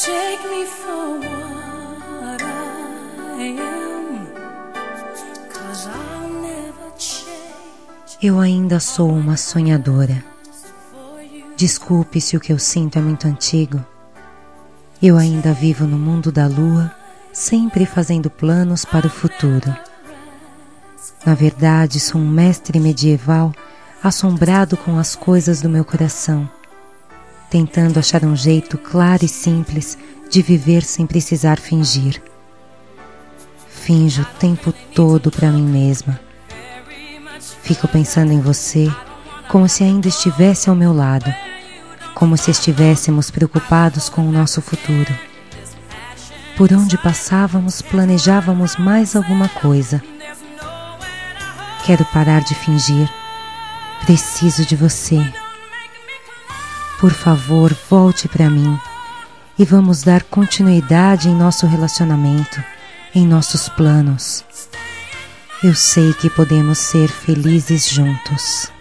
Take me for what I am, 'cause I'll never change. Eu ainda sou uma sonhadora. Desculpe se o que eu sinto é muito antigo. Eu ainda vivo no mundo da lua, sempre fazendo planos para o futuro. Na verdade, sou um mestre medieval assombrado com as coisas do meu coração, tentando achar um jeito claro e simples de viver sem precisar fingir. Finjo o tempo todo para mim mesma. Fico pensando em você como se ainda estivesse ao meu lado, como se estivéssemos preocupados com o nosso futuro. Por onde passávamos, planejávamos mais alguma coisa. Quero parar de fingir. Preciso de você. Por favor, volte para mim e vamos dar continuidade em nosso relacionamento, em nossos planos. Eu sei que podemos ser felizes juntos.